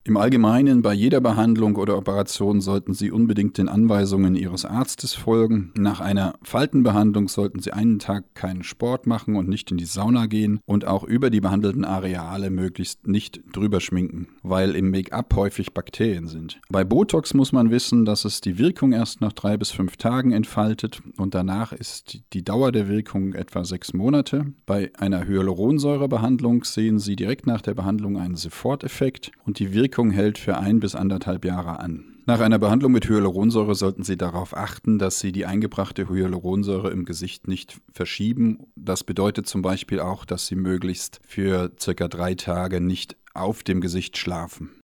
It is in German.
Im Allgemeinen bei jeder Behandlung oder Operation sollten Sie unbedingt den Anweisungen Ihres Arztes folgen. Nach einer Faltenbehandlung sollten Sie einen Tag keinen Sport machen und nicht in die Sauna gehen und auch über die behandelten Areale möglichst nicht drüber schminken, weil im Make-up häufig Bakterien sind. Bei Botox muss man wissen, dass es die Wirkung erst nach 3 bis 5 Tagen entfaltet und danach ist die Dauer der Wirkung etwa 6 Monate. Bei einer Hyaluronsäurebehandlung sehen Sie direkt nach der Behandlung einen Soforteffekt und die Wirkung hält für 1 bis 1,5 Jahre an. Nach einer Behandlung mit Hyaluronsäure sollten Sie darauf achten, dass Sie die eingebrachte Hyaluronsäure im Gesicht nicht verschieben. Das bedeutet zum Beispiel auch, dass Sie möglichst für ca. 3 Tage nicht auf dem Gesicht schlafen.